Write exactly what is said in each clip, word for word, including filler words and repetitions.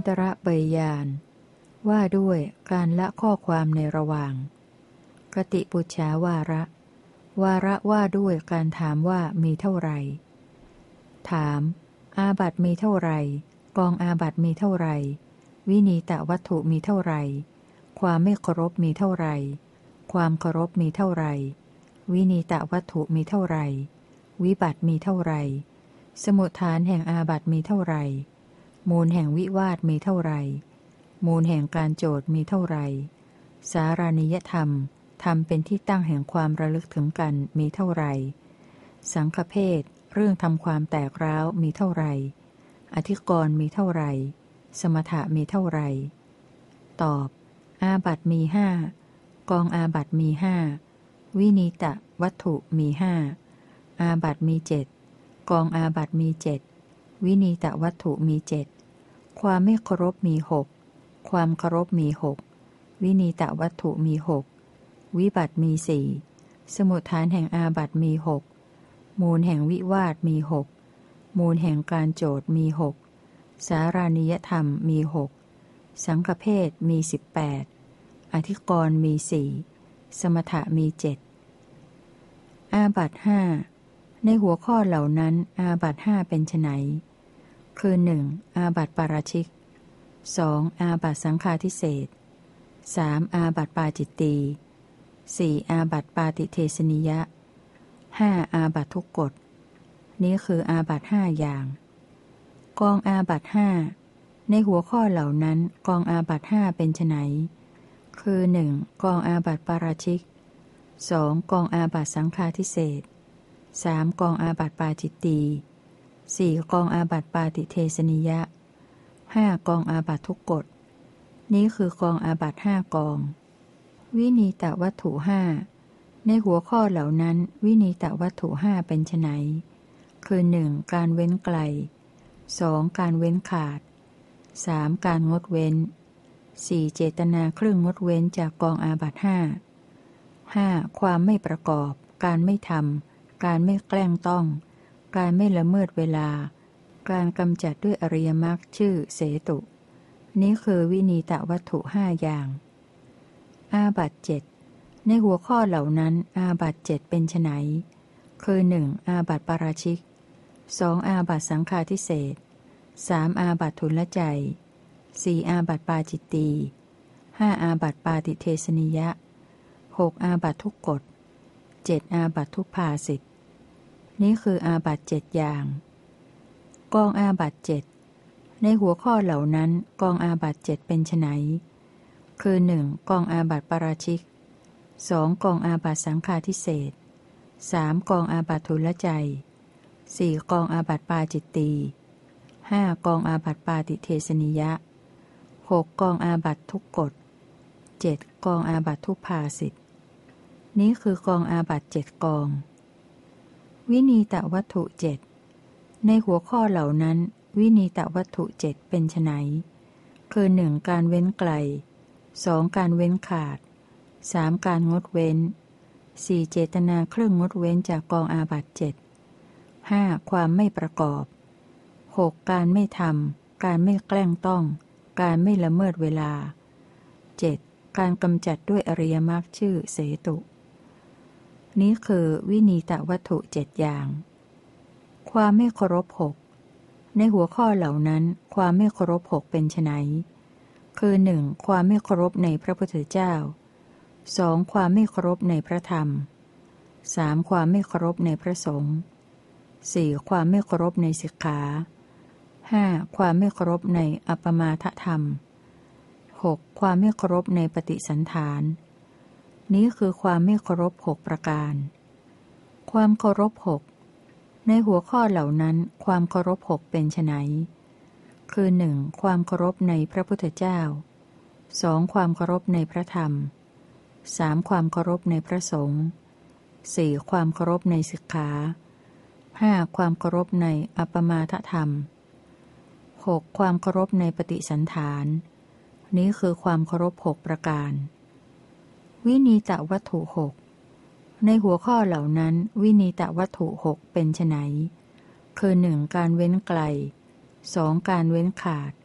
ตระเบยญาณว่าด้วยการละข้อความในระหว่างกติปุจฉาวาระ วาระว่าด้วยการถามว่ามีเท่าไหร่ถามอาบัติมีเท่าไหร่กองอาบัติมีเท่าไหร่วินีตวัตถุมีเท่าไหร่ความไม่เคารพมีเท่าไหร่ความเคารพมีเท่าไหร่วินีตวัตถุมีเท่าไหร่วิบัติมีเท่าไหร่สมุฏฐานแห่งอาบัติมีเท่าไหร่มูลแห่งวิวาทมีเท่าไหร่มูลแห่งการโจทย์มีเท่าไหร่สารานิยธรรมธรรมเป็นที่ตั้งแห่งความระลึกถึงกันมีเท่าไหร่สังฆเพศเรื่องทำความแตกร้าวมีเท่าไหร่อธิกรณ์มีเท่าไหร่สมถะมีเท่าไหร่ตอบอาบัติมีห้ากองอาบัติมีห้าวินีตวัตถุมีห้าอาบัติมีเจ็ดกองอาบัติมีเจ็ดวินีตวัตถุมีเจ็ดความไม่เคารพมีหกความเคารพมีหกวินีตวัตถุมีหกวิบัติมีสี่สมุฏฐานแห่งอาบัติมีหกมูลแห่งวิวาทมีหกมูลแห่งการโจทย์มีหกสารานิยธรรมมีหกสังฆเพศมีสิบแปดอธิกรณ์มีสี่สมถะมีเจ็ดอาบัติห้าในหัวข้อเหล่านั้นอาบัติห้าเป็นไฉนคือหนึ่งอาบัติปาราชิกสองอาบัติสังฆาทิเศษสามอาบัติปาจิตตีสี่อาบัติปาติเทสนิยะห้าอาบัติทุกกฎนี้คืออาบัติห้าอย่างกองอาบัติห้าในหัวข้อเหล่านั้นกองอาบัติห้าเป็นไฉนคือหนึ่งกองอาบัติปาราชิกสองกองอาบัติสังฆาทิเศษสามกองอาบัติปาจิตตีสี่กองอาบัติปาติเทสนิยะห้ากองอาบัติทุกกฎนี้คือกองอาบัติห้ากองวินีตวัตถุห้าในหัวข้อเหล่านั้นวินีตวัตถุห้าเป็นไฉนคือหนึ่งการเว้นไกลสองการเว้นขาดสามการงดเว้นสี่เจตนาเครื่องงดเว้นจากกองอาบัติห้าห้าความไม่ประกอบการไม่ทำการไม่แกล้งต้องการไม่ละเมิดเวลาการกำจัดด้วยอริยมรรคชื่อเสตุนี้คือวินีตวัตถุห้าอย่างอาบัติเจ็ดในหัวข้อเหล่านั้นอาบัติเจ็ดเป็นไฉนคือหนึ่งอาบัติปาราชิกสองอาบัติสังฆาทิเศษสามอาบัติทุลใจสี่อาบัติปาจิตตีห้าอาบัติปาติเทสนิยะหกอาบัติทุกกฎเจ็ดอาบัติทุพภาสิทธินี้คืออาบัติเจ็ดอย่างกองอาบัติเจ็ดในหัวข้อเหล่านั้นกองอาบัติเจ็ดเป็นไฉนคือหนึ่งกองอาบัติปาราชิกสองกองอาบัติสังฆาทิเศษสามกองอาบัติทุลใจสี่กองอาบัติปาจิตตีห้ากองอาบัติปาติเทสนิยะหกกองอาบัติทุกกฎเจ็ดกองอาบัติทุพภาสิทธินี้คือกองอาบัติเจ็ดกองวินีตวัตถุเจ็ดในหัวข้อเหล่านั้นวินีตวัตถุเจ็ดเป็นไฉนคือหนึ่งการเว้นไกลสองการเว้นขาดสามการงดเว้นสี่เจตนาเครื่องงดเว้นจากกองอาบัติเจ็ดห้าความไม่ประกอบหกการไม่ทำการไม่แกล้งต้องการไม่ละเมิดเวลาเจ็ดการกำจัดด้วยอริยมรรคชื่อเสตุนี้คือวินีตวัตถุเจ็ดอย่างความไม่เคารพหกในหัวข้อเหล่านั้นความไม่เคารพหกเป็นไฉนคือหนึ่งความไม่เคารพในพระพุทธเจ้าสองความไม่เคารพในพระธรรมสามความไม่เคารพในพระสงฆ์สี่ความไม่เคารพในสิกขาห้าความไม่เคารพในอัปปมาทธรรมหกความไม่เคารพในปฏิสันฐานนี้คือความไม่เคารพหกประการความเคารพหกในหัวข้อเหล่านั้นความเคารพหกเป็นไฉนคือหนึ่งความเคารพในพระพุทธเจ้าสองความเคารพในพระธรรมสามความเคารพในพระสงฆ์สี่ความเคารพในสิกขาห้าความเคารพในอัปปมาทธรรมหกความเคารพในปฏิสันฐานนี้คือความเคารพหกประการวินีตวัตถุหกในหัวข้อเหล่านั้นวินีตวัตถุหกเป็นไฉนคือหนึ่งการเว้นไกลสองการเว้นขาด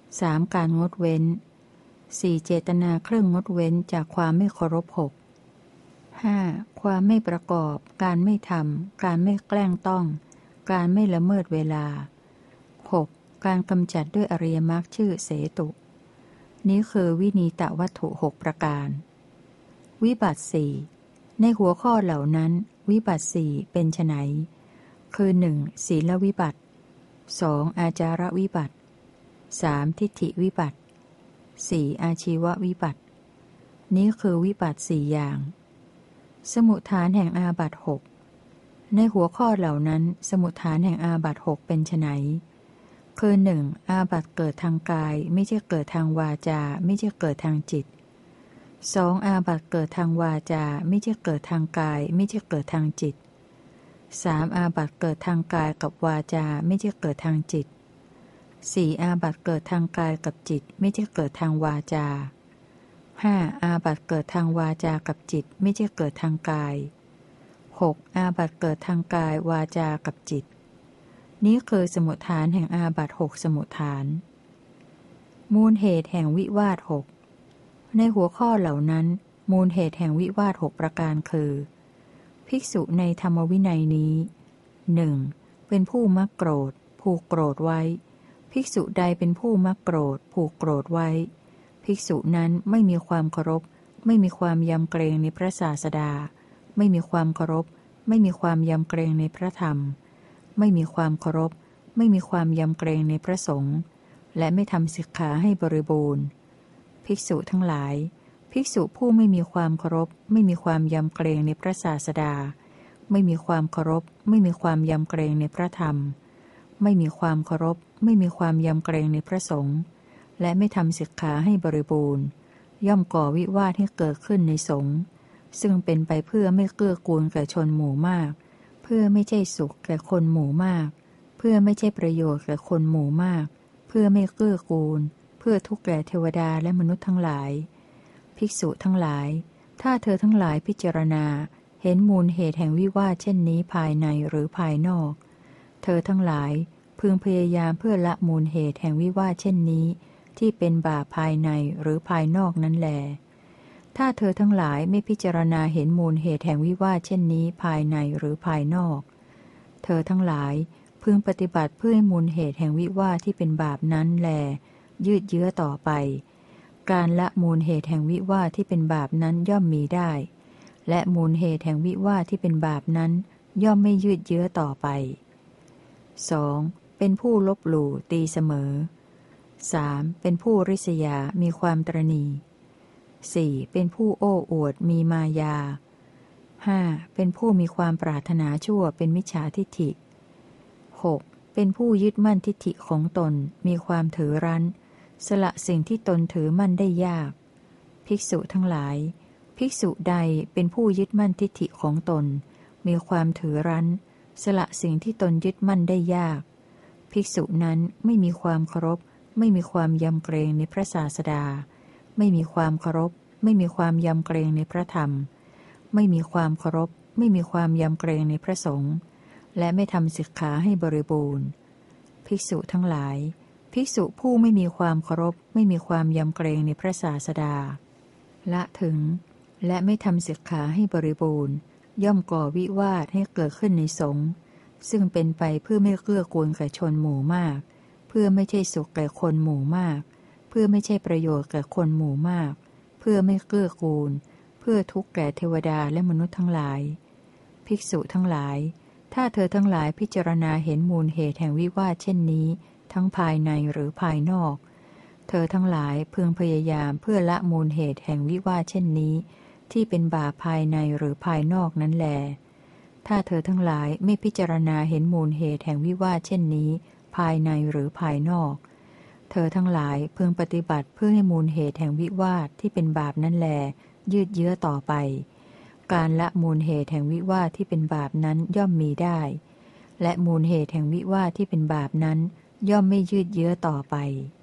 สามการงดเว้นสี่เจตนาเครื่องงดเว้นจากความไม่เคารพหกห้าความไม่ประกอบการไม่ทำการไม่แกล้งต้องการไม่ละเมิดเวลาหกการกำจัดด้วยอริยมรรคชื่อเสตุนี้คือวินีตวัตถุหกประการวิบัติสี่ในหัวข้อเหล่านั้นวิบัติสี่เป็นไฉนคือหนึ่งศีลวิบัติสองอาจารวิบัติสามทิฏฐิวิบัติสี่อาชีววิบัติ นี้คือวิบัติสี่อย่าง สมุฏฐานแห่งอาบัติหกในหัวข้อเหล่านั้นสมุฏฐานแห่งอาบัติหกเป็นไฉนคือหนึ่งอาบัติเกิดทางกายไม่ใช่เกิดทางวาจาไม่ใช่เกิดทางจิตสองอาบัติเกิดทางวาจาไม่ใช่เกิดทางกายไม่ใช่เกิดทางจิตสามอาบัติเกิดทางกายกับวาจาไม่ใช่เกิดทางจิตสี่อาบัติเกิดทางกายกับจิตไม่ใช่เกิดทางวาจาห้าอาบัติเกิดทางวาจากับจิตไม่ใช่เกิดทางกายหกอาบัติเกิดทางกายวาจากับจิตนี้คือสมุฏฐานแห่งอาบัติหกสมุฏฐานมูลเหตุแห่งวิวาทหกในหัวข้อเหล่านั้นมูลเหตุแห่งวิวาทหกประการคือภิกษุในธรรมวินัยนี้หนึ่งเป็นผู้มักโกรธผูกโกรธไว้ภิกษุใดเป็นผู้มักโกรธผูกโกรธไว้ภิกษุนั้นไม่มีความเคารพไม่มีความยำเกรงในพระศาสดาไม่มีความเคารพไม่มีความยำเกรงในพระธรรมไม่มีความเคารพไม่มีความยำเกรงในพระสงฆ์และไม่ทำสิกขาให้บริบูรณ์ภิกษุทั้งหลายภิกษุผู้ไม่มีความเคารพไม่มีความยำเกรงในพระศาสดาไม่มีความเคารพไม่มีความยำเกรงในพระธรรมไม่มีความเคารพไม่มีความยำเกรงในพระสงฆ์และไม่ทำสิกขาให้บริบูรณ์ย่อมก่อวิวาทให้เกิดขึ้นในสงฆ์ซึ่งเป็นไปเพื่อไม่เกื้อกูลแก่ชนหมู่มากเพื่อไม่ใช่สุขแก่คนหมู่มากเพื่อไม่ใช่ประโยชน์แก่คนหมู่มากเพื่อไม่เกื้อกูลเพื่อทุกข์แก่เทวดาและมนุษย์ทั้งหลายภิกษุทั้งหลายถ้าเธอทั้งหลายพิจารณาเห็นมูลเหตุแห่งวิวาทเช่นนี้ภายในหรือภายนอกเธอทั้งหลายพึงพยายามเพื่อละมูลเหตุแห่งวิวาทเช่นนี้ที่เป็นบาปภายในหรือภายนอกนั้นแลถ้าเธอทั้งหลายไม่พิจารณาเห็นมูลเหตุแห่งวิวาทเช่นนี้ภายในหรือภายนอกเธอทั้งหลายพึงปฏิบัติเพื่อให้มูลเหตุแห่งวิวาทที่เป็นบาปนั้นแลยืดเยื้อต่อไปการละมูลเหตุแห่งวิวาทที่เป็นบาปนั้นย่อมมีได้และมูลเหตุแห่งวิวาทที่เป็นบาปนั้นย่อมไม่ยืดเยื้อต่อไป สอง. เป็นผู้ลบหลู่ตีเสมอ สาม. เป็นผู้ริษยามีความตระหนี่ สี่. เป็นผู้โอ้อวดมีมายา ห้า. เป็นผู้มีความปรารถนาชั่วเป็นมิจฉาทิฏฐิ หก. เป็นผู้ยึดมั่นทิฏฐิของตนมีความถือรั้นสละสิ่งที่ตนถือมั่นได้ยากภิกษุทั้งหลายภิกษุใดเป็นผู้ยึดมั่นทิฏฐิของตนมีความถือรั้นสละสิ่งที่ตนยึดมั่นได้ยากภิกษุนั้นไม่มีความเคารพไม่มีความยำเกรงในพระศาสดาไม่มีความเคารพไม่มีความยำเกรงในพระธรรมไม่มีความเคารพไม่มีความยำเกรงในพระสงฆ์และไม่ทำสิกขาให้บริบูรณ์ภิกษุทั้งหลายภิกษุผู้ไม่มีความเคารพไม่มีความยำเกรงในพระศาสดาละถึงและไม่ทำสิกขาให้บริบูรณ์ย่อมก่อวิวาทให้เกิดขึ้นในสงฆ์ซึ่งเป็นไปเพื่อไม่เกื้อกูลแก่ชนหมู่มากเพื่อไม่ใช่สุขแก่คนหมู่มากเพื่อไม่ใช่ประโยชน์แก่คนหมู่มากเพื่อไม่เกื้อกูลเพื่อทุกข์แก่เทวดาและมนุษย์ทั้งหลายภิกษุทั้งหลายถ้าเธอทั้งหลายพิจารณาเห็นมูลเหตุแห่งวิวาทเช่นนี้ทั้งภายในหรือภายนอกเธอทั้งหลายพึงพยายามเพื่อละมูลเหตุแห่งวิวาทเช่นนี้ที่เป็นบาปภายในหรือภายนอกนั้นแลถ้าเธอทั้งหลายไม่พิจารณาเห็นมูลเหตุแห่งวิวาทเช่นนี้ภายในหรือภายนอกเธอทั้งหลายพึงปฏิบัติเพื่อให้มูลเหตุแห่งวิวาทที่เป็นบาปนั้นแลยืดเยื้อต่อไปการละมูลเหตุแห่งวิวาทที่เป็นบาปนั้นย่อมมีได้และมูลเหตุแห่งวิวาทที่เป็นบาปนั้นย่อมไม่ยืดเยื้อต่อไป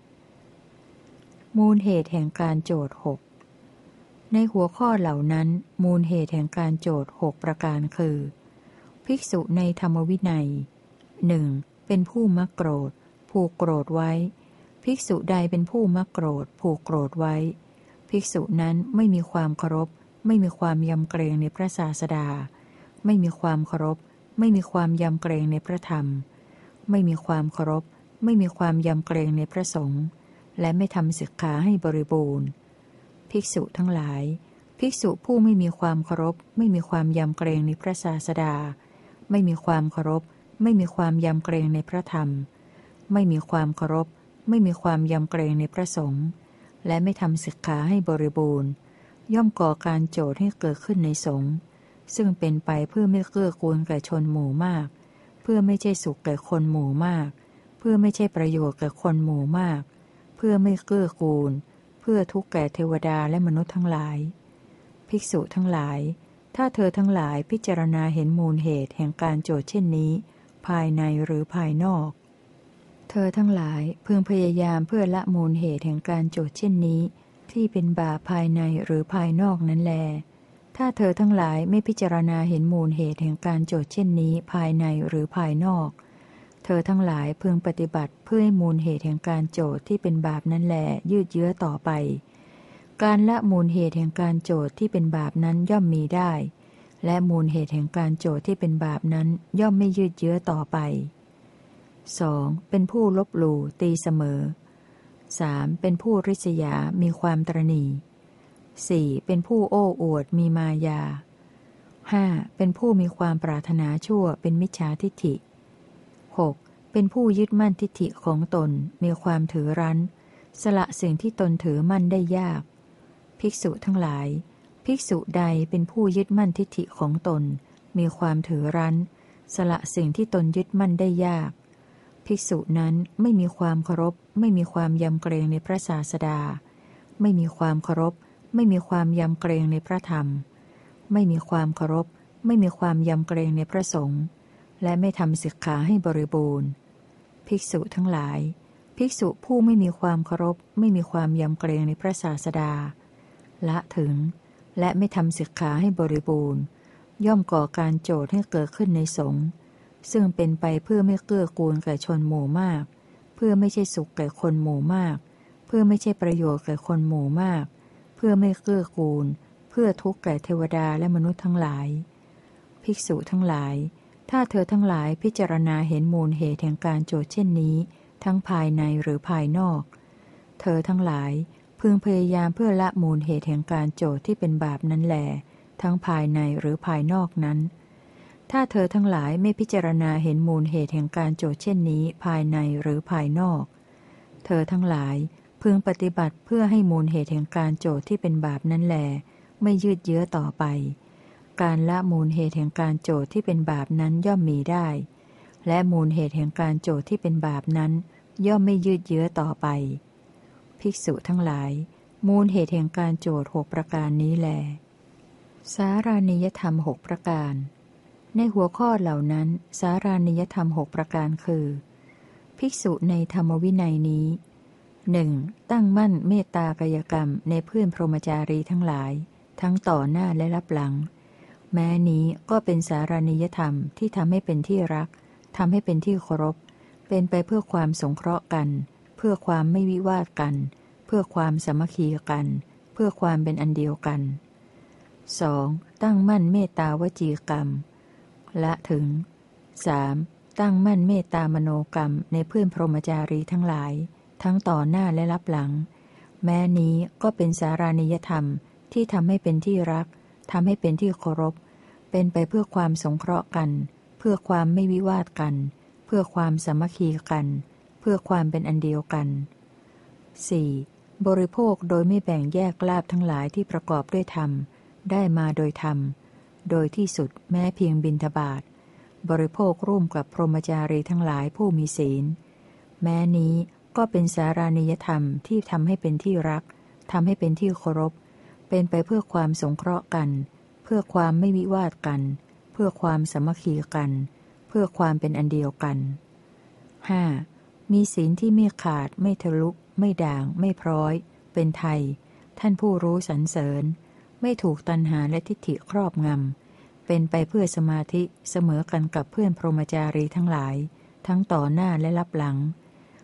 มูลเหตุแห่งการโจทย์หกในหัวข้อเหล่านั้นมูลเหตุแห่งการโจทย์หกประการคือภิกษุในธรรมวินัย หนึ่ง. เป็นผู้มักโกรธผูกโกรธไว้ภิกษุใดเป็นผู้มักโกรธผูกโกรธไว้ภิกษุนั้นไม่มีความเคารพไม่มีความยำเกรงในพระศาสดาไม่มีความเคารพไม่มีความยำเกรงในพระธรรมไม่มีความเคารพไม่มีความยำเกรงในพระสงฆ์และไม่ทำสิกขาให้บริบูรณ์ภิกษุทั้งหลายภิกษุผู้ไม่มีความเคารพไม่มีความยำเกรงในพระศาสดาไม่มีความเคารพไม่มีความยำเกรงในพระธรรมไม่มีความเคารพไม่มีความยำเกรงในพระสงฆ์และไม่ทำสิกขาให้บริบูรณ์ย่อมก่อการโจทย์ให้เกิดขึ้นในสงฆ์ซึ่งเป็นไปเพื่อไม่เกื้อกูลแก่ชนหมู่มากเพื่อไม่ใช่สุขแก่คนหมู่มากเพื่อไม่ใช่ประโยชน์แก่คนหมู่มากเพื่อไม่เกื้อกูลเพื่อทุกข์แก่เทวดาและมนุษย์ทั้งหลายภิกษุทั้งหลายถ้าเธอทั้งหลายพิจารณาเห็นมูลเหตุแห่งการโจทย์เช่นนี้ภายในหรือภายนอกเธอทั้งหลายพึงพยายามเพื่อละมูลเหตุแห่งการโจทย์เช่นนี้ที่เป็นบาปภายในหรือภายนอกนั้นแลถ้าเธอทั้งหลายไม่พิจารณาเห็นมูลเหตุแห่งการโจทย์เช่นนี้ภายในหรือภายนอกเธอทั้งหลายพึงปฏิบัติเพื่อให้มูลเหตุแห่งการโจทย์ที่เป็นบาปนั้นแลยืดเยื้อต่อไปการละมูลเหตุแห่งการโจทย์ที่เป็นบาปนั้นย่อมมีได้และมูลเหตุแห่งการโจทย์ที่เป็นบาปนั้นย่อมไม่ยืดเยื้อต่อไป สอง. เป็นผู้ลบหลู่ตีเสมอ สาม. เป็นผู้ริษยามีความตระหนี่ สี่. เป็นผู้โอ้อวดมีมายา ห้า. เป็นผู้มีความปรารถนาชั่วเป็นมิจฉาทิฏฐิ หก. เป็นผู้ยึดมั่นทิฏฐิของตนมีความถือรั้นสละสิ่งที่ตนถือมั่นได้ยากภิกษุทั้งหลายภิกษุใดเป็นผู้ยึดมั่นทิฏฐิของตนมีความถือรั้นสละสิ่งที่ตนยึดมั่นได้ยากภิกษุนั้นไม่มีความเคารพไม่มีความยำเกรงในพระศาสดาไม่มีความเคารพไม่มีความยำเกรงในพระธรรมไม่มีความเคารพไม่มีความยำเกรงในพระสงฆ์และไม่ทำสิกขาให้บริบูรณ์ภิกษุทั้งหลายภิกษุผู้ไม่มีความเคารพไม่มีความยำเกรงในพระศาสดาละถึงและไม่ทำสิกขาให้บริบูรณ์ย่อมก่อการโจทย์ให้เกิดขึ้นในสงฆ์ซึ่งเป็นไปเพื่อไม่เกื้อกูลแก่ชนหมู่มากเพื่อไม่ใช่สุขแก่คนหมู่มากเพื่อไม่ใช่ประโยชน์แก่คนหมู่มากเพื่อไม่เกื้อกูลเพื่อทุกข์แก่เทวดาและมนุษย์ทั้งหลายภิกษุทั้งหลายถ้าเธอทั้งหลายพิจารณาเห็นมูลเหตุแห่งการโจทย์เช่นนี้ทั้งภายในหรือภายนอกเธอทั้งหลายพึงพยายามเพื่อละมูลเหตุแห่งการโจทย์ที่เป็นบาปนั้นแลทั้งภายในหรือภายนอกนั้นถ้าเธอทั้งหลายไม่พิจารณาเห็นมูลเหตุแห่งการโจทย์เช่นนี้ภายในหรือภายนอกเธอทั้งหลายพึงปฏิบัติเพื่อให้มูลเหตุแห่งการโจทย์ที่เป็นบาปนั้นแลไม่ยืดเยื้อต่อไปการละมูลเหตุแห่งการโจทย์ที่เป็นบาปนั้นย่อมมีได้และมูลเหตุแห่งการโจทย์ที่เป็นบาปนั้นย่อมไม่ยืดเยื้อต่อไปภิกษุทั้งหลายมูลเหตุแห่งการโจทย์หกประการนี้แลสารานิยธรรมหกประการในหัวข้อเหล่านั้นสารานิยธรรมหกประการคือภิกษุในธรรมวินัยนี้หนึ่งตั้งมั่นเมตตากายกรรมในเพื่อนพรหมจารีทั้งหลายทั้งต่อหน้าและรับหลังแม้นี้ก็เป็นสารานิยธรรมที่ทำให้เป็นที่รักทำให้เป็นที่เคารพเป็นไปเพื่อความสงเคราะห์กันเพื่อความไม่วิวาทกันเพื่อความสามัคคีกันเพื่อความเป็นอันเดียวกัน สอง. ตั้งมั่นเมตตาวจีกรรมละถึง สาม. ตั้งมั่นเมตตามโนกรรมในเพื่อนพรหมจารีทั้งหลายทั้งต่อหน้าและรับหลังแม้นี้ก็เป็นสารานิยธรรมที่ทำให้เป็นที่รักทำให้เป็นที่เคารพเป็นไปเพื่อความสงเคราะห์กันเพื่อความไม่วิวาทกันเพื่อความสามัคคีกันเพื่อความเป็นอันเดียวกัน สี่. บริโภคโดยไม่แบ่งแยกลาภทั้งหลายที่ประกอบด้วยธรรมได้มาโดยธรรมโดยที่สุดแม้เพียงบิณฑบาตบริโภคร่วมกับพรหมจารีทั้งหลายผู้มีศีลแม้นี้ก็เป็นสารานิยธรรมที่ทำให้เป็นที่รักทำให้เป็นที่เคารพเป็นไปเพื่อความสงเคราะห์กันเพื่อความไม่วิวาทกันเพื่อความสามัคคีกันเพื่อความเป็นอันเดียวกัน ห้า. มีศีลที่ไม่ขาดไม่ทะลุไม่ด่างไม่พร้อยเป็นไทยท่านผู้รู้สรรเสริญไม่ถูกตัณหาและทิฏฐิครอบงำเป็นไปเพื่อสมาธิเสมอกันกับเพื่อนพรหมจารีทั้งหลายทั้งต่อหน้าและรับหลัง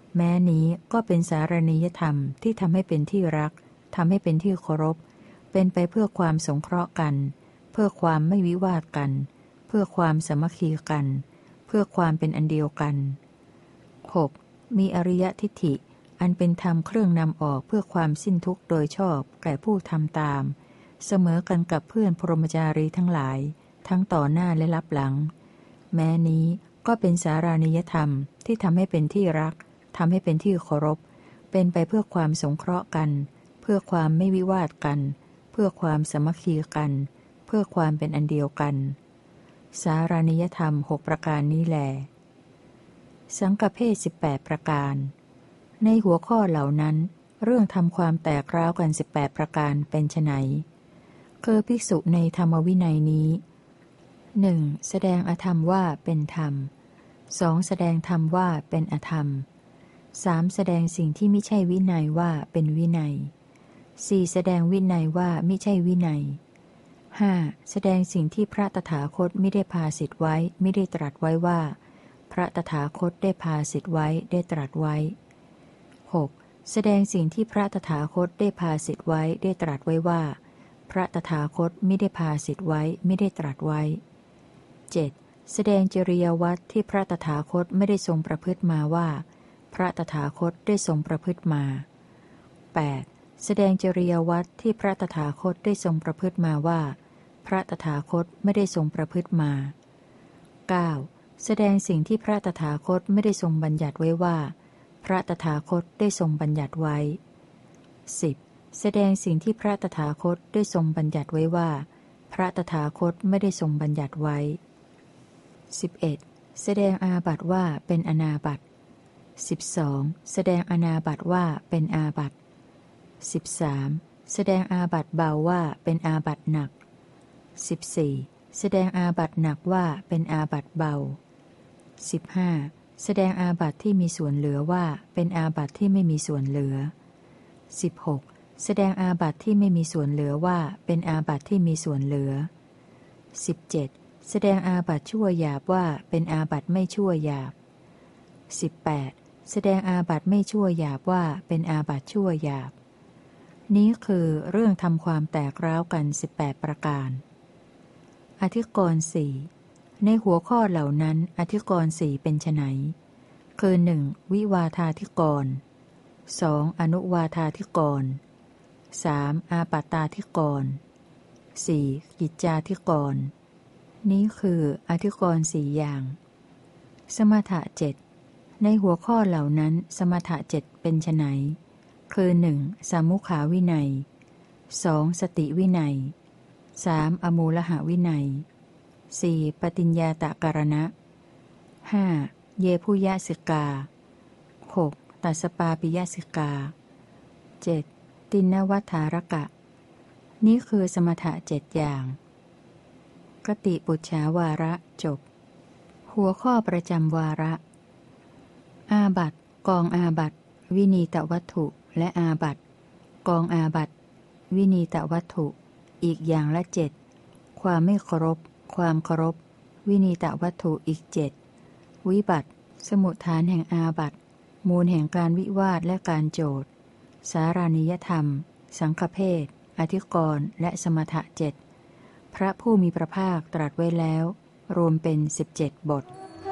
แม้นี้ก็เป็นสารณียธรรมที่ทำให้เป็นที่รักทำให้เป็นที่เคารพเป็นไปเพื่อความสงเคราะห์กันเพื่อความไม่วิวาทกันเพื่อความสามัคคีกันเพื่อความเป็นอันเดียวกัน หก. มีอริยทิฏฐิอันเป็นธรรมเครื่องนำออกเพื่อความสิ้นทุกข์โดยชอบแก่ผู้ทำตามเสมอกันกับเพื่อนพรหมจารีทั้งหลายทั้งต่อหน้าและลับหลังแม้นี้ก็เป็นสารานิยธรรมที่ทำให้เป็นที่รักทำให้เป็นที่เคารพเป็นไปเพื่อความสงเคราะห์กันเพื่อความไม่วิวาทกันเพื่อความสามัคคีกันเพื่อความเป็นอันเดียวกันสารานิยธรรมหกประการนี้แลสังฆเพศสิบแปดประการในหัวข้อเหล่านั้นเรื่องทำความแตกร้าวกันสิบแปดประการเป็นไฉนคือภิกษุในธรรมวินัยนี้ หนึ่ง. แสดงอธรรมว่าเป็นธรรม สอง. แสดงธรรมว่าเป็นอธรรม สาม. แสดงสิ่งที่ไม่ใช่วินัยว่าเป็นวินัย สี่. แสดงวินัยว่าไม่ใช่วินัย ห้า. แสดงสิ่งที่พระตถาคตไม่ได้พาสิทธไว้ไม่ได้ตรัสไว้ว่าพระตถาคตได้พาสิทธไว้ได้ตรัสไว้ หก. แสดงสิ่งที่พระตถาคตได้พาสิทธไว้ได้ตรัสไว้ว่าพระตถาคตไม่ได้พาสิทธไว้ไม่ได้ตรัสไว้ เจ็ด. แสดงจริยวัตรที่พระตถาคตไม่ได้ทรงประพฤติมาว่าพระตถาคตได้ทรงประพฤติมา แปด. แสดงจริยวัตรที่พระตถาคตได้ทรงประพฤติมาว่าพระตถาคตไม่ได้ทรงประพฤติมา เก้า. แสดงสิ่งที่พระตถาคตไม่ได้ทรงบัญญัติไว้ว่าพระตถาคตได้ทรงบัญญัติไว้ สิบ. แสดงสิ่งที่พระตถาคตได้ทรงบัญญัติไว้ว่าพระตถาคตไม่ได้ทรงบัญญัติไว้ สิบเอ็ด. แสดงอาบัติว่าเป็นอนาบัติ สิบสอง. แสดงอนาบัติว่าเป็นอาบัติ สิบสาม. แสดงอาบัติเบาว่าเป็นอาบัติหนัก สิบสี่. แสดงอาบัติหนักว่าเป็นอาบัติเบา สิบห้า. แสดงอาบัติที่มีส่วนเหลือว่าเป็นอาบัติที่ไม่มีส่วนเหลือ สิบหก. แสดงอาบัติที่ไม่มีส่วนเหลือว่าเป็นอาบัติที่มีส่วนเหลือ สิบเจ็ด. แสดงอาบัติชั่วหยาบว่าเป็นอาบัติไม่ชั่วหยาบ สิบแปด. แสดงอาบัติไม่ชั่วหยาบว่าเป็นอาบัติชั่วหยาบนี้คือเรื่องทำความแตกร้าวกันสิบแปดประการอธิกรณ์สี่ในหัวข้อเหล่านั้นอธิกรณ์สี่เป็นไฉนคือหนึ่งวิวาทาธิกรณ์สองอนุวาทาธิกรณ์สามอาปัตตาธิกรณ์สี่กิจจาธิกรณ์นี้คืออธิกรณ์สี่อย่างสมถะเจ็ดในหัวข้อเหล่านั้นสมถะเจ็ดเป็นไฉนคือหนึ่งสามุขาวินัยสองสติวินัยสามอมูลหวินัยสี่ปฏิญญาตการณะห้าเยพุยสิกาหกตัสปาปิยสิกาเจ็ดตินวัฏฐารกะนี้คือสมถะเจ็ดอย่างกติปุจฉาวาระจบหัวข้อประจำวาระอาบัติกองอาบัติวินีตวัตถุและอาบัติกองอาบัติวินีตวัตถุอีกอย่างละเจ็ดความไม่เคารพความเคารพวินีตวัตถุอีกเจ็ดวิบัติสมุฏฐานแห่งอาบัติมูลแห่งการวิวาทและการโจทย์สารานิยธรรมสังฆเพศอธิกรณ์และสมถะเจ็ดพระผู้มีพระภาคตรัสไว้แล้วรวมเป็นสิบเจ็ดบท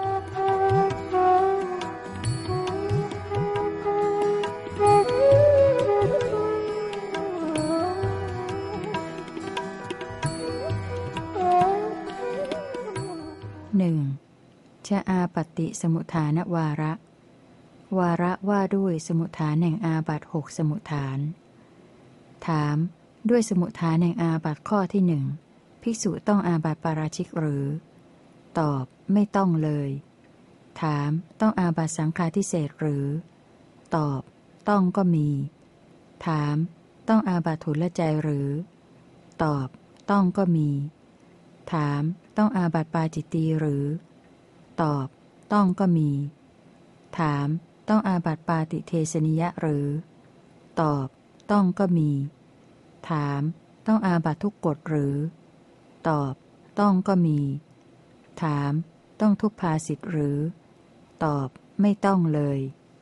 หนึ่งชะอาปฏิสมุทฐานวาระวาระว่าด้วยสมุทฐานแห่งอาบัติหกสมุทฐานถามด้วยสมุทฐานแห่งอาบัติข้อที่หนึ่งภิกษุต้องอาบัติปาราชิกหรือตอบไม่ต้องเลยถามต้องอาบัติสังฆาทิเศษหรือตอบต้องก็มีถามต้องอาบัติทุลใจหรือตอบต้องก็มีถามต้องอาบัติปาจิตตีหรือตอบต้องก็มีถามต้องอาบัติปาติเทสนิยะหรือตอบต้องก็มีถามต้องอาบัติทุกกฎหรือตอบต้องก็มีถามต้องทุพภาสิทธิหรือตอบไม่ต้องเลย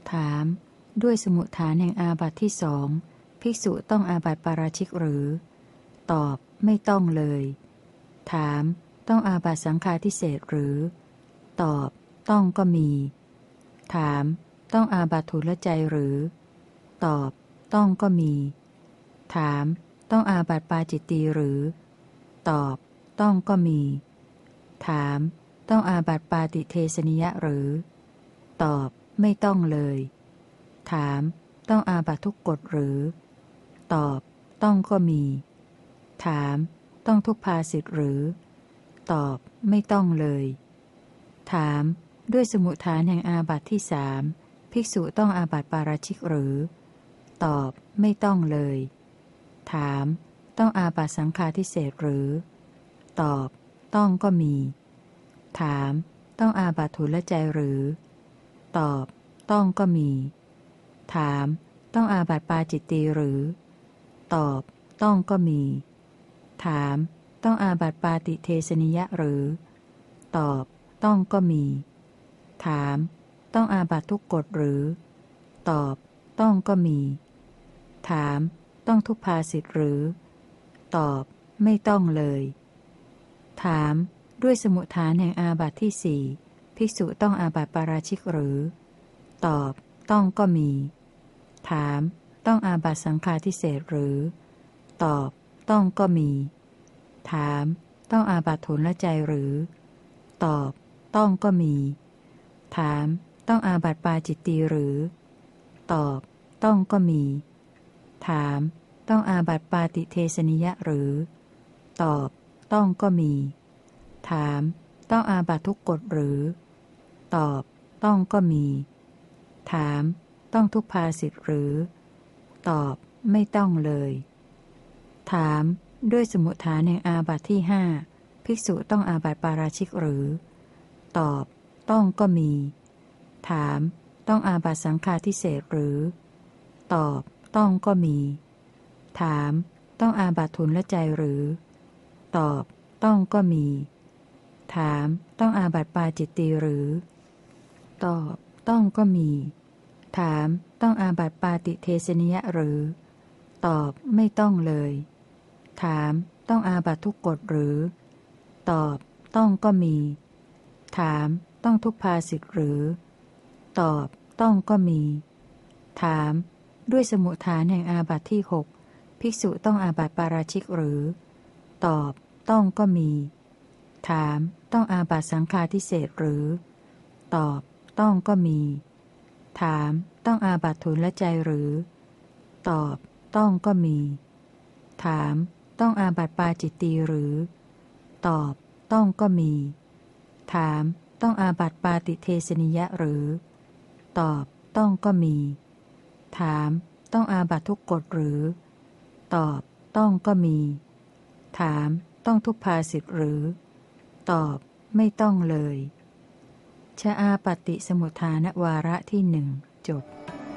ถามด้วยสมุฏฐานแห่งอาบัติที่สองภิกษุต้องอาบัติปาราชิกหรือตอบไม่ต้องเลยถามต้องอาบัติสังฆาทิเศษหรือตอบต้องก็มีถามต้องอาบัติทุลใจหรือตอบต้องก็มีถามต้องอาบัติปาจิตตีหรือตอบต้องก็มีถามต้องอาบัติปาติเทสนิยะหรือตอบไม่ต้องเลยถามต้องอาบัติทุกกฎหรือตอบต้องก็มีถามต้องทุพภาสิทธิหรือตอบไม่ต้องเลยถามด้วยสมุฏฐานแห่งอาบัติที่สามภิกษุต้องอาบัติปาราชิกหรือตอบไม่ต้องเลยถามต้องอาบัติสังฆาทิเศษหรือตอบต้องก็มีถามต้องอาบัติทุลใจหรือตอบต้องก็มีถามต้องอาบัติปาจิตตีหรือตอบต้องก็มีถามต้องอาบัติปาติเทสนิยะหรือตอบต้องก็มีถามต้องอาบัติทุกกฎหรือตอบต้องก็มีถามต้องทุพภาสิทธิหรือตอบไม่ต้องเลยถามด้วยสมุฏฐานแห่งอาบัติที่สี่ภิกษุต้องอาบัติปาราชิกหรือตอบต้องก็มีถามต้องอาบัติสังฆาทิเศษหรือตอบต้องก็มีถามต้องอาบัติทุลใจหรือตอบต้องก็มีถามต้องอาบัติปาจิตตีหรือตอบต้องก็มีถามต้องอาบัติปาติเทสนิยะหรือตอบต้องก็มีถามต้องอาบัติทุกกฎหรือตอบต้องก็มีถามต้องทุพภาสิทธิหรือตอบไม่ต้องเลยถามด้วยสมุฏฐานแห่งอาบัติที่ห้าภิกษุต้องอาบัติปาราชิกหรือตอบต้องก็มีถามต้องอาบัติสังฆาทิเศษหรือตอบต้องก็มีถามต้องอาบัติทุลใจหรือตอบต้องก็มีถามต้องอาบัติปาจิตตีหรือตอบต้องก็มีถามต้องอาบัติปาติเทสนิยะหรือตอบไม่ต้องเลยถามต้องอาบัติทุกกฎหรือตอบต้องก็มีถามต้องทุพภาสิทธิหรือตอบต้องก็มีถามด้วยสมุฏฐานแห่งอาบัติที่หกภิกษุต้องอาบัติปาราชิกหรือตอบต้องก็มีถามต้องอาบัติสังฆาทิเศษหรือตอบต้องก็มีถามต้องอาบัติทุลใจหรือตอบต้องก็มีถามต้องอาบัติปาจิตตีหรือตอบต้องก็มีถามต้องอาบัติปาติเทสนิยะหรือตอบต้องก็มีถามต้องอาบัติทุกกฎหรือตอบต้องก็มีถามต้องทุพภาสิทธิหรือตอบไม่ต้องเลยชะอาปฏิสมุฏฐานวาระที่หนึ่งจบ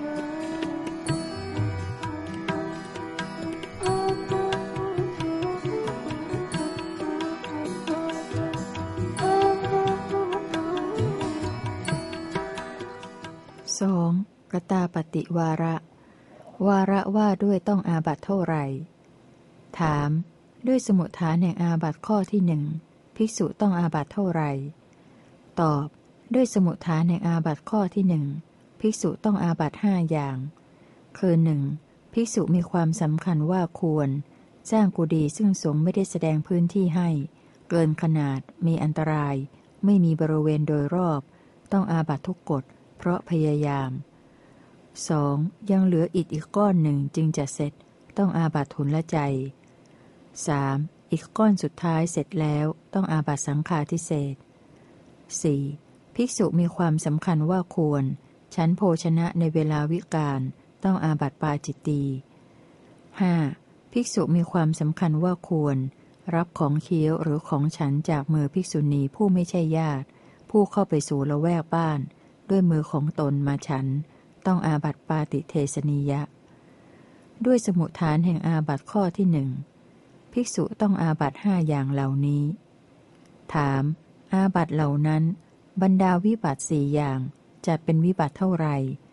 สองกตาปฏิวาระวาระว่าด้วยต้องอาบัติเท่าไหร่ถามด้วยสมุฏฐานแห่งอาบัติข้อที่หนึ่งภิกษุต้องอาบัติเท่าไหร่ตอบด้วยสมุฏฐานแห่งอาบัติข้อที่หนึ่งภิกษุต้องอาบัติห้าอย่างคือหนึ่งภิกษุมีความสำคัญว่าควรสร้างกุฏิซึ่งสงฆ์ไม่ได้แสดงพื้นที่ให้เกินขนาดมีอันตรายไม่มีบริเวณโดยรอบต้องอาบัติทุกกฎเพราะพยายาม สอง. ยังเหลืออิฐอีกก้อนหนึ่งจึงจะเสร็จต้องอาบัติทุลใจ สาม. อีกก้อนสุดท้ายเสร็จแล้วต้องอาบัติสังฆาทิเศษ สี่. ภิกษุมีความสำคัญว่าควรฉันโภชนะในเวลาวิกาลต้องอาบัติปาจิตตี ห้า. ภิกษุมีความสำคัญว่าควรรับของเคี้ยวหรือของฉันจากมือภิกษุณีผู้ไม่ใช่ญาติผู้เข้าไปสู่ละแวกบ้านด้วยมือของตนมาฉันต้องอาบัติปาติเทสนิยะด้วยสมุฏฐานแห่งอาบัติข้อที่หนึ่งภิกษุต้องอาบัติห้าอย่างเหล่านี้ถามอาบัติเหล่านั้นบรรดาวิบัติสี่อย่างจัดเป็นวิบัติเท่าไหร่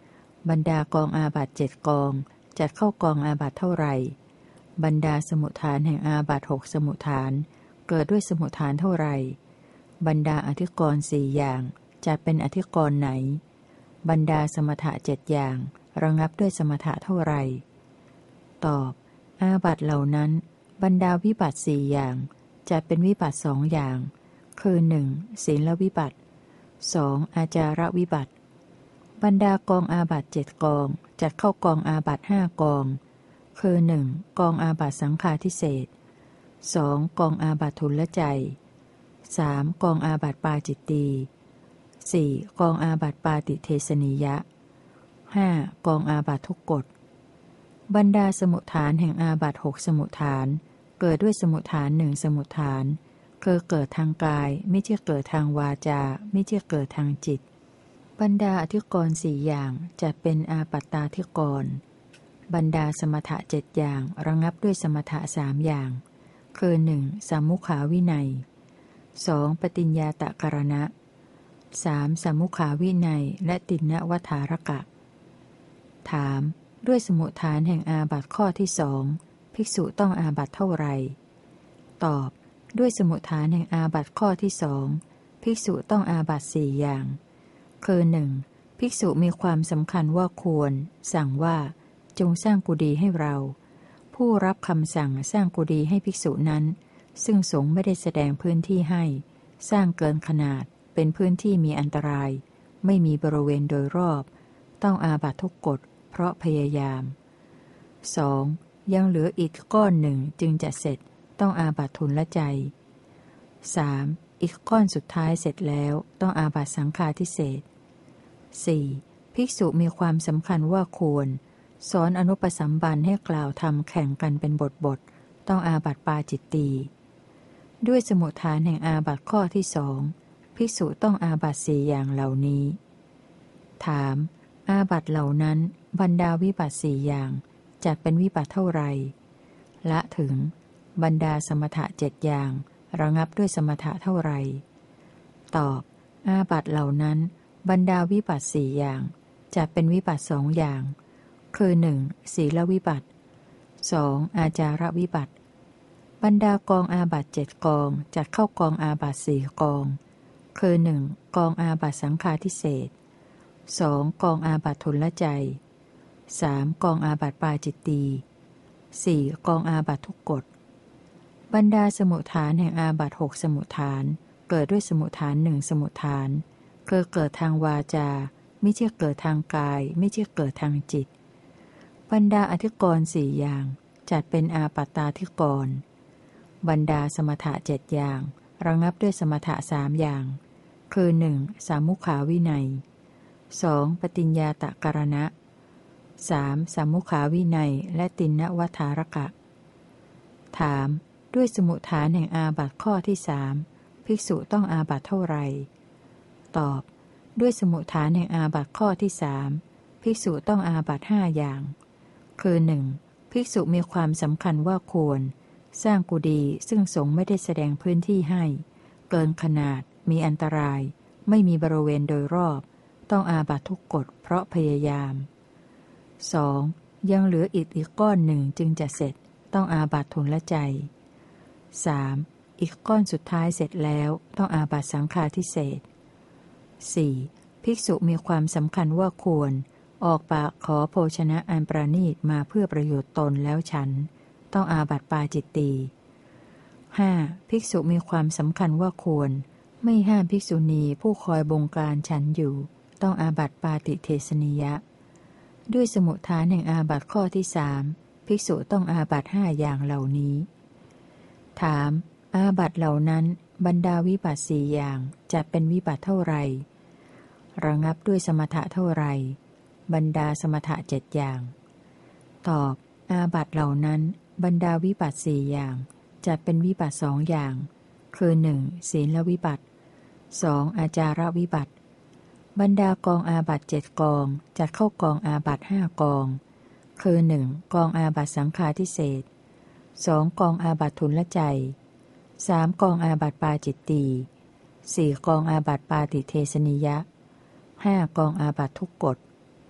บรรดากองอาบัติเจ็ดกองจัดเข้ากองอาบัติเท่าไหร่บรรดาสมุทฐานแห่งอาบัติหกสมุทฐานเกิดด้วยสมุทฐานเท่าไหร่บรรดาอธิกรณ์สี่อย่างจัดเป็นอธิกรณ์ไหนบรรดาสมถะเจ็ดอย่างระงับด้วยสมถะเท่าไหร่ตอบอาบัติเหล่านั้นบรรดาวิบัติสี่อย่างจัดเป็นวิบัติสองอย่างคือหนึ่งศีลวิบัติสองอาจารวิบัติบรรดากองอาบัติเจ็ดกองจัดเข้ากองอาบัติห้ากองคือหนึ่งกองอาบัติสังฆาทิเศษสองกองอาบัติทุลใจสามกองอาบัติปาจิตตีสี่กองอาบัติปาติเทสนิยะห้ากองอาบัติทุกกฎบรรดาสมุทฐานแห่งอาบัติหกสมุทฐานเกิดด้วยสมุทฐานหนึ่งสมุทฐานคือเกิดทางกายไม่ใช่เกิดทางวาจาไม่ใช่เกิดทางจิตบรรดาอธิกรณ์สี่อย่างจัดเป็นอาปัตตาธิกรณ์บรรดาสมถะเจ็ดอย่างระงับด้วยสมถะสามอย่างคือหนึ่งสัมมุขาวินัยสองปฏิญญาตกรณะสามสัมมุขาวินัยและติณวัฏารกะถามด้วยสมุทฐานแห่งอาบัติข้อที่สองภิกษุต้องอาบัติเท่าไหร่ตอบด้วยสมุทฐานแห่งอาบัติข้อที่สองภิกษุต้องอาบัติสี่อย่างคือหนึ่งภิกษุมีความสำคัญว่าควรสั่งว่าจงสร้างกุฏิให้เราผู้รับคำสั่งสร้างกุฏิให้ภิกษุนั้นซึ่งสงฆ์ไม่ได้แสดงพื้นที่ให้สร้างเกินขนาดเป็นพื้นที่มีอันตรายไม่มีบริเวณโดยรอบต้องอาบัติทุกกฎเพราะพยายาม สอง. ยังเหลืออีกก้อนหนึ่งจึงจะเสร็จต้องอาบัติทุนละใจ สาม. อีกก้อนสุดท้ายเสร็จแล้วต้องอาบัติสังฆาทิเศษ สี่. ภิกษุมีความสำคัญว่าควรสอนอนุปสัมบันให้กล่าวทำแข่งกันเป็นบทบทต้องอาบัติปาจิตตีด้วยสมุทฐานแห่งอาบัติข้อที่สองภิกษุต้องอาบัติสี่อย่างเหล่านี้ถามอาบัติเหล่านั้นบรรดาวิบัติสี่อย่างจัดเป็นวิบัติเท่าไหร่ละถึงบรรดาสมถะเจ็ดอย่างระงับด้วยสมถะเท่าไหร่ตอบอาบัติเหล่านั้นบรรดาวิบัติสี่อย่างจัดเป็นวิบัติสองอย่างคือหนึ่งศีลวิบัติสองอาจารวิบัติบรรดากองอาบัติเจ็ดกองจัดเข้ากองอาบัติสี่กองคือหนึ่งกองอาบัติสังฆาทิเศษสองกองอาบัติทุลใจสามกองอาบัติปาจิตตีสี่กองอาบัติทุกกฎบรรดาสมุทฐานแห่งอาบัติหกสมุทฐานเกิดด้วยสมุทฐานหนึ่งสมุทฐานคือเกิดทางวาจาไม่ใช่เกิดทางกายไม่ใช่เกิดทางจิตบรรดาอธิกรณ์สี่อย่างจัดเป็นอาปัตตาธิกรณ์บรรดาสมถะเจ็ดอย่างระงับด้วยสมถะสามอย่างคือหนึ่งสามุขาวินัยสองปฏิญญาตกรณะสามสามุขาวินัยและติณวัฏารกะถามด้วยสมุทฐานแห่งอาบัติข้อที่สามภิกษุต้องอาบัติเท่าไหร่ตอบด้วยสมุทฐานแห่งอาบัติข้อที่สามภิกษุต้องอาบัติห้าอย่างคือหนึ่งภิกษุมีความสำคัญว่าควรสร้างกุฏิซึ่งสงฆ์ไม่ได้แสดงพื้นที่ให้เกินขนาดมีอันตรายไม่มีบริเวณโดยรอบต้องอาบัติทุกกฎเพราะพยายาม สอง. ยังเหลืออีกอีกก้อนหนึ่งจึงจะเสร็จต้องอาบัติทุนละใจ สาม. อีกก้อนสุดท้ายเสร็จแล้วต้องอาบัติสังฆาทิเศษ สี่. ภิกษุมีความสำคัญว่าควรออกปากขอโภชนะอันประณีตมาเพื่อประโยชน์ตนแล้วฉันต้องอาบัติปาจิตตี ห้า. ภิกษุมีความสำคัญว่าควรไม่ห้ามภิกษุณีผู้คอยบงการฉันอยู่ต้องอาบัติปาติเทสนิยะด้วยสมุทฐานแห่งอาบัติข้อที่สามภิกษุต้องอาบัติห้าอย่างเหล่านี้ถามอาบัติเหล่านั้นบรรดาวิบัติสี่อย่างจะเป็นวิบัติเท่าไหร่ระงับด้วยสมถะเท่าไหร่บรรดาสมถะเจ็ดอย่างตอบอาบัติเหล่านั้นบรรดาวิบัติสี่อย่างจะเป็นวิบัติสองอย่างคือหนึ่งศีลวิบัติสองอาจารวิบัติบรรดากองอาบัติเจ็ดกองจัดเข้ากองอาบัติห้ากองคือหนึ่งกองอาบัติสังฆาทิเศษสองกองอาบัติทุนละใจสามกองอาบัติปาจิตตีสี่กองอาบัติปาติเทสนิยะห้ากองอาบัติทุกกฎ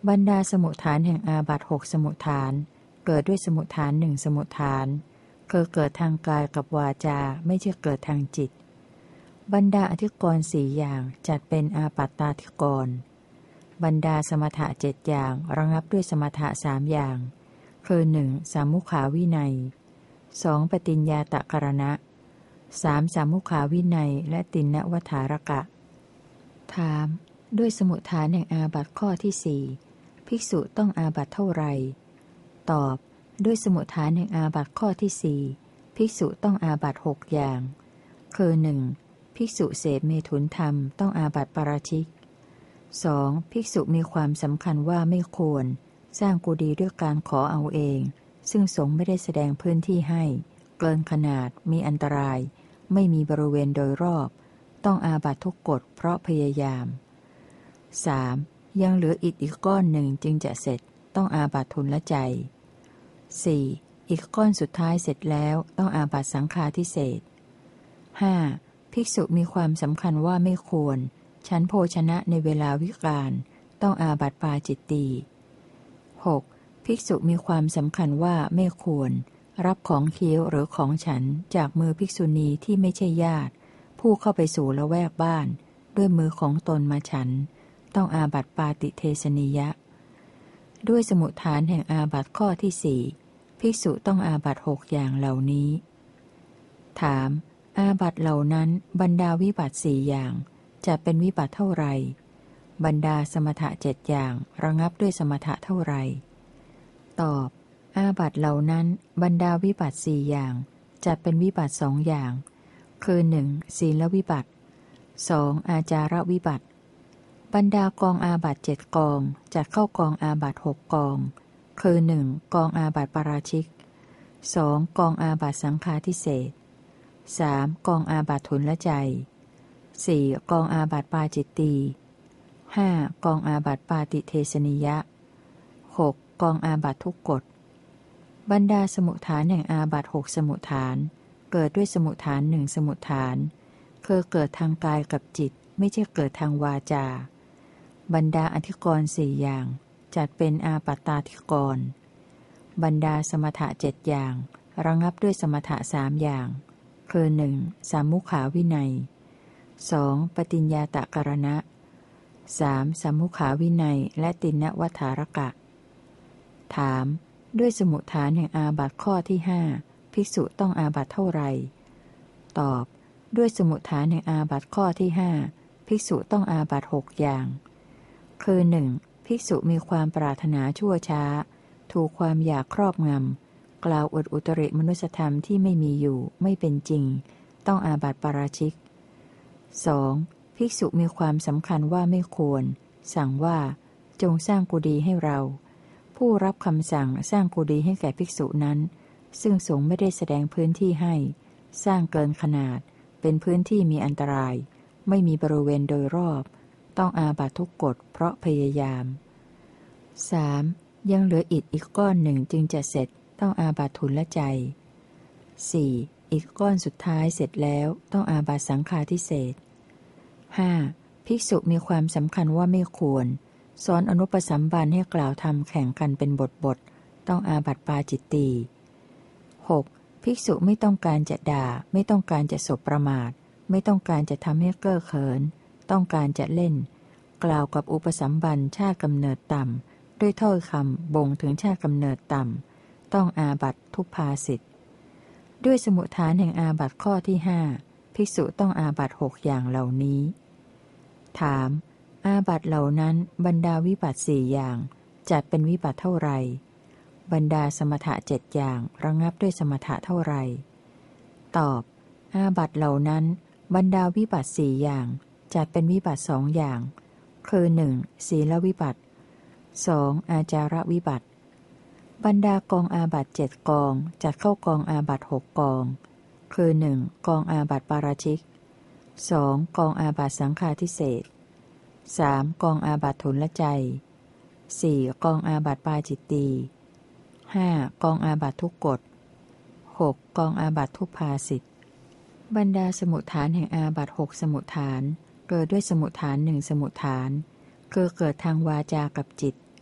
บรรดาสมุทฐานแห่งอาบัติหกสมุทฐานเกิดด้วยสมุทฐานหนึ่งสมุทฐานคือเกิดทางกายกับวาจาไม่ใช่เกิดทางจิตบรรดาอธิกรณ์สี่อย่างจัดเป็นอาปัตตาธิกรณ์บรรดาสมถะเจ็ดอย่างระงับด้วยสมถะสามอย่างคือหนึ่งสามุขาวินัยสองปฏิญญาตกรณะสามสามุขาวินัยและตินนวัฏารกะถามด้วยสมุทฐานแห่งอาบัติข้อที่สี่ภิกษุต้องอาบัติเท่าไรตอบด้วยสมุทฐานแห่งอาบัติข้อที่สี่ภิกษุต้องอาบัติหกอย่างคือหนึ่งภิกษุเสพเมถุนธรรมต้องอาบัติปาราชิกสองภิกษุมีความสำคัญว่าไม่ควรสร้างกุฏิด้วยการขอเอาเองซึ่งสงฆ์ไม่ได้แสดงพื้นที่ให้เกินขนาดมีอันตรายไม่มีบริเวณโดยรอบต้องอาบัติทุกกฎเพราะพยายามสามยังเหลืออิฐอีกก้อนหนึ่งจึงจะเสร็จต้องอาบัติทุนละใจสี่อีกก้อนสุดท้ายเสร็จแล้วต้องอาบัติสังฆาทิเศษห้าภิกษุมีความสำคัญว่าไม่ควรฉันโภชนะในเวลาวิกาลต้องอาบัติปาจิตตีหกภิกษุมีความสำคัญว่าไม่ควรรับของเคี้ยวหรือของฉันจากมือภิกษุณีที่ไม่ใช่ญาติผู้เข้าไปสู่ละแวกบ้านด้วยมือของตนมาฉันต้องอาบัติปาติเทสนิยะด้วยสมุทฐานแห่งอาบัติข้อที่สี่ภิกษุต้องอาบัติหกอย่างเหล่านี้ถามอาบัติเหล่านั้นบรรดาวิบัติสี่อย่างจะเป็นวิบัติเท่าไรบรรดาสมถะเจ็ดอย่างระงับด้วยสมถะเท่าไรตอบอาบัติเหล่านั้นบรรดาวิบัติสี่อย่างจะเป็นวิบัติสองอย่างคือหนึ่งศีลวิบัติสองอาจารวิบัติบรรดากองอาบัติเจ็ดกองจัดเข้ากองอาบัติหกกองคือหนึ่งกองอาบัติปาราชิกสองกองอาบัติสังฆาทิเศษสามกองอาบัติทุนละใจสี่กองอาบัติปาจิตตีห้ากองอาบัติปาติเทสนิยะหกกองอาบัติทุกกฎบรรดาสมุทฐานแห่งอาบัติหกสมุทฐานเกิดด้วยสมุทฐานหนึ่งสมุทฐานคือเกิดทางกายกับจิตไม่ใช่เกิดทางวาจาบรรดาอธิกรณ์สี่อย่างจัดเป็นอาปัตตาธิกรณ์บรรดาสมถะเจ็ดอย่างระงับด้วยสมถะสามอย่างคือหนึ่งสามุขาวินัยสองปฏิญญาตกรณะสามสามุขาวินัยและตินนวัฏารกะถามด้วยสมุทฐานแห่งอาบัติข้อที่ห้าภิกษุต้องอาบัติเท่าไรตอบด้วยสมุทฐานแห่งอาบัติข้อที่ห้าภิกษุต้องอาบัติหกอย่างคือหนึ่งภิกษุมีความปรารถนาชั่วช้าถูกความอยากครอบงำกล่าวอวดอุตริมนุสธรรมที่ไม่มีอยู่ไม่เป็นจริงต้องอาบัติปาราชิกสองภิกษุมีความสำคัญว่าไม่ควรสั่งว่าจงสร้างกุฏิให้เราผู้รับคำสั่งสร้างกุฏิให้แก่ภิกษุนั้นซึ่งสงฆ์ไม่ได้แสดงพื้นที่ให้สร้างเกินขนาดเป็นพื้นที่มีอันตรายไม่มีบริเวณโดยรอบต้องอาบัติทุกกฎเพราะพยายามสามยังเหลืออิฐอีกก้อนหนึ่งจึงจะเสร็จต้องอาบัติทุนละใจสี่อีกก้อนสุดท้ายเสร็จแล้วต้องอาบัติสังฆาทิเศษห้าภิกษุมีความสำคัญว่าไม่ควรสอนอนุปสัมบันให้กล่าวธรรมแข่งกันเป็นบทบทต้องอาบัติปาจิตตีหกภิกษุไม่ต้องการจะด่าไม่ต้องการจะสบประมาทไม่ต้องการจะทำให้เก้อเขินต้องการจะเล่นกล่าวกับอุปสัมบันชาติกำเนิดต่ำด้วยถ้อยคำบ่งถึงชาติกำเนิดต่ำต้องอาบัติทุพภาสิทธิ์ด้วยสมุทฐานแห่งอาบัติข้อที่ห้าภิกษุต้องอาบัติหกอย่างเหล่านี้ถามอาบัติเหล่านั้นบรรดาวิบัติสี่อย่างจัดเป็นวิบัติเท่าไรบรรดาสมถะเจ็ดอย่างระงับด้วยสมถะเท่าไรตอบอาบัติเหล่านั้นบรรดาวิบัติสี่อย่างจัดเป็นวิบัติสองอย่างคือหนึ่งศีลวิบัติสองอาจารวิบัติบรรดากองอาบัติเจ็ดกองจัดเข้ากองอาบัติหกกองคือหนึ่งกองอาบัติปาราชิกสองกองอาบัติสังฆาทิเศษสามกองอาบัติทุนละใจสี่กองอาบัติปาจิตตีห้ากองอาบัติทุกกฎหกกองอาบัติทุพภาสิทธิ์บรรดาสมุทฐานแห่งอาบัติหกสมุทฐานเกิดด้วยสมุทฐานหนึ่งสมุทฐานคือเกิดทางวาจากับจิต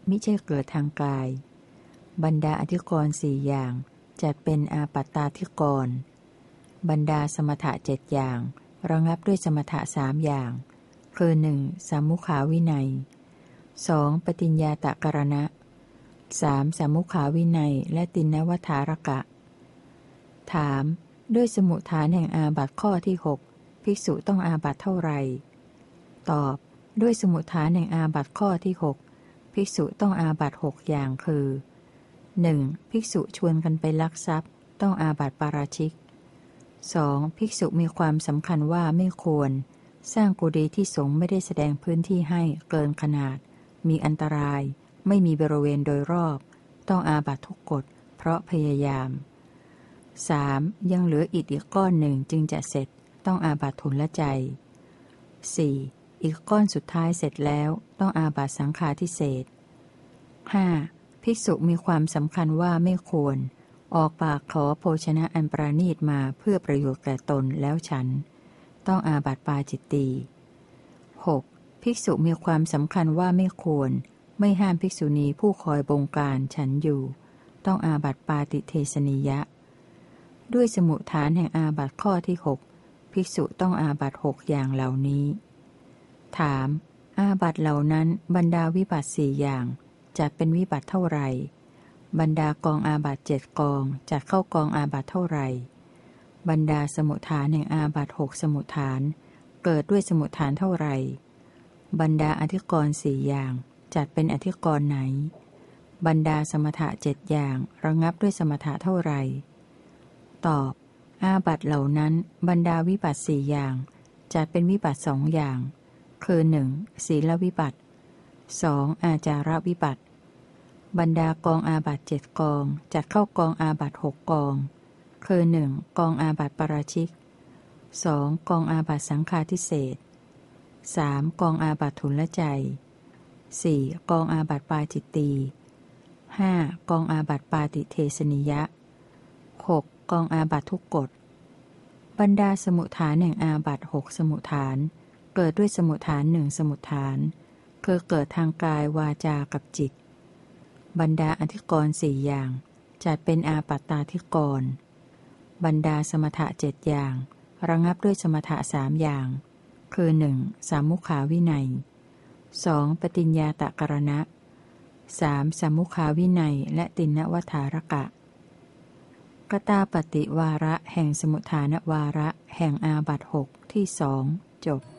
มิใช่เกิดทางกายบรรดาอธิกรณ์สี่อย่างจัดเป็นอาปัตตาธิกรณ์บรรดาสมถะเจ็ดอย่างระงับด้วยสมถะสามอย่างคือหนึ่งสามุขาวินัยสองปฏิญญาตกรณะสามสามุขาวินัยและตินวัฏฐารกะถามด้วยสมุฏฐานแห่งอาบัติข้อที่หกภิกษุต้องอาบัติเท่าไหร่ตอบด้วยสมุฏฐานแห่งอาบัติข้อที่หกภิกษุต้องอาบัติหกอย่างคือหนึ่งภิกษุชวนกันไปลักทรัพย์ต้องอาบัติปาราชิกสองภิกษุมีความสำคัญว่าไม่ควรสร้างกุฏิที่สงฆ์ไม่ได้แสดงพื้นที่ให้เกินขนาดมีอันตรายไม่มีบริเวณโดยรอบต้องอาบัติทุกกฎเพราะพยายาม สาม ยังเหลืออิฐอีกก้อนหนึ่งจึงจะเสร็จต้องอาบัติทุนละใจ สี่ อีกก้อนสุดท้ายเสร็จแล้วต้องอาบัติสังฆาทิเศษ ห้า ภิกษุมีความสำคัญว่าไม่ควรออกปากขอโภชนะอันประณีตมาเพื่อประโยชน์แก่ตนแล้วฉันต้องอาบัติปาจิตตี หก ภิกษุมีความสำคัญว่าไม่ควรไม่ห้ามภิกษุณีผู้คอยบงการฉันอยู่ต้องอาบัติปาติเทสนิยะด้วยสมุฏฐานแห่งอาบัติข้อที่หกภิกษุต้องอาบัติหกอย่างเหล่านี้ถามอาบัติเหล่านั้นบรรดาวิบัติสี่อย่างจัดเป็นวิบัติเท่าไหร่บรรดากองอาบัติเจ็ดกองจัดเข้ากองอาบัติเท่าไหร่บรรดาสมุฏฐานแห่งอาบัติหกสมุฏฐานเกิดด้วยสมุฏฐานเท่าไหร่บรรดาอธิกรณ์สี่อย่างจัดเป็นอธิกรณ์ไหนบรรดาสมถะเจ็ดอย่างระงับด้วยสมถะเท่าไหร่ตอบอาบัติเหล่านั้นบรรดาวิบัติสี่อย่างจัดเป็นวิบัติสองอย่างคือหนึ่งศีลวิบัติสองอาจารวิบัติบรรดากองอาบัติเจ็ดกองจัดเข้ากองอาบัติหกกองคือหนึ่งกองอาบัติปาราชิกสองกองอาบัติสังฆาทิเศษสามกองอาบัติทุนละใจสี่กองอาบัติปาจิตตีห้ากองอาบัติปาติเทสนิยะหกกองอาบัติทุกกฎบรรดาสมุฏฐานแห่งอาบัติหกสมุฏฐานเกิดด้วยสมุฏฐานหนึ่งสมุฏฐานคือเกิดทางกายวาจากับจิตบรรดาอธิกรณ์สี่อย่างจัดเป็นอาปัตตาธิกรณ์บรรดาสมถะเจ็ดอย่างระงับด้วยสมถะสามอย่างคือหนึ่งสามุขาวินัยสองปฏิญญาตกรณะสามสามุขาวินัยและตินวัฏฐารกะกตาปฏิวาระแห่งสมุฏฐานวาระแห่งอาบัติหกที่สองจบ